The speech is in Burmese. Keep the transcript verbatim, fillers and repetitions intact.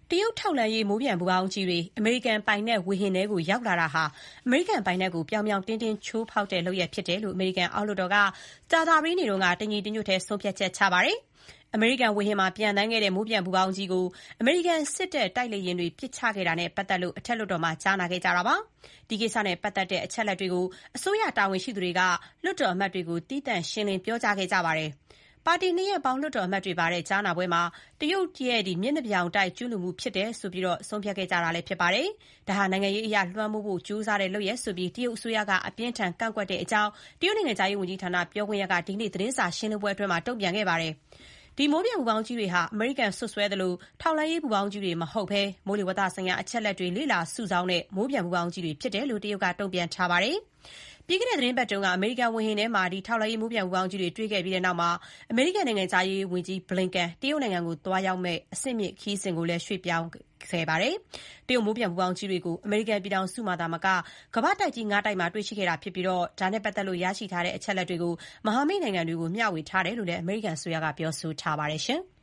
တရုတ်ထောက်လှမ်းရေးမိုးပျံပူဖောင်းကြီးတွေအမေရိကန်ပိုင်နက်ဝေဟင်ထဲကိုရောက်လာတာဟာအမေရိကန်ပိုင်နက်ကိုပြောင်ပြောင်တင်းတင်းချိုးဖောက်တဲ့လုပ်ရပ်ဖြစ်တယ်လို့အမေရိကန်အောက်လွှတ်တော်ကကြာသပတေးနေ့ကတညီတညွတ်တည်းဆုံးဖြတ်ချက်ချပါတယ်။အမေရိကန်ဝေဟင်မှာပျံသန်းခဲ့တဲ့မိုးပျံပူဖောင်းကြီးကိုအမေရိကန်စစ်တပ်တိုက်လေယာဉ်တွေပစ်ချခဲ့တာနဲ့ပတ်သက်လို့အထက်လွှတ်တော်မှာကြားနာခဲ့ကြတာပါ။ဒီကိစ္စနဲ့ပတ်သက်တဲ့အချက်အလက်တွေကိုအစိုးရတာဝန်ရှိသူတွေကလွှတ်တော်အမတ်တွေကိုသီးသန့်ရှင်းလင်းပြောကြားခဲ့ကြပါတယ်။ပါတီနှစ်ရပ်ပေါင်းလွှတ်တော်အမတ်တွေပါတဲ့ကြားနာပွဲမှာတရုတ်ရဲ့မျက်နှာပြောင်တိုက်ကျူးလွန်မှုဖြစ်တယ်ဆိုပြီးဆုံးဖြတ်ခဲ့ကြတာလည်းဖြစ်ပါတယ်။ဒါဟာနိုင်ငံရေးအရလွှမ်းမိုးဖို့ကြိုးစားတဲ့လုပ်ရပ်ဆိုပြီးတရုတ်အစိုးရကအပြင်းထန်ကန့်ကွက်တဲ့အကြောင်းတရုတ်နိုင်ငံခြားရေးဝန်ကြီးဌာနပြောခွင့်ရကဒီကနေ့သတင်းစာရှင်းလင်းပွဲအတွင်းတုံ့ပြန်ခဲ့ပါတယ်။ဒီမိုးပျံပူဖောင်းကြီးတွေဟာအမေရိကန်စွပ်စွဲသလိုထောက်လှမ်းရေးပူဖောင်းကြီးတွေမဟုတ်ဘဲမိုးလေဝသဆိုင်ရာအချက်အလက်တွေလေ့လာစုဆောင်းတဲ့မိုးပျံပူဖောင်းကြီးတွေဖြစ်တယ်လို့တရုတ်ကတုံ့ပြန်ထားပါတယ်။ပြီးခဲ့တဲ့သတင်းပတ်တုန်းကအမေရိကန်ဝေဟင်ထဲမှာထောက်လှမ်းရေးမိုးပျံပူဖောင်းကြီးတွေတွေ့ခဲ့ပြီးတဲ့နောက်မှာအမေရိကန်နိုင်ငံခြားရေးဝန်ကြီး Blinken တရုတ်နိုင်ငံကိုသွားရောက်မယ့်အဆင့်မြင့်ခရီးစဉ်ကိုလည်းရွှေ့ပြောင်းခဲ့ပါတယ်။တရုတ်မိုးပျံပူဖောင်းကြီးတွေကိုအမေရိကန်ပြည်ထောင်စုမှာသာမကကမ္ဘာ့တိုက်ကြီး ငါး တိုက်မှာတွေ့ရှိခဲ့တာဖြစ်ပြီးဒါနဲ့ပတ်သက်လို့ရရှိထားတဲ့အချက်အလက်တွေကိုမဟာမိတ်နိုင်ငံတွေကိုမျှဝေထားတယ်လို့လည်းအမေရိကန်အစိုးရကပြောဆိုထားပါတယ်။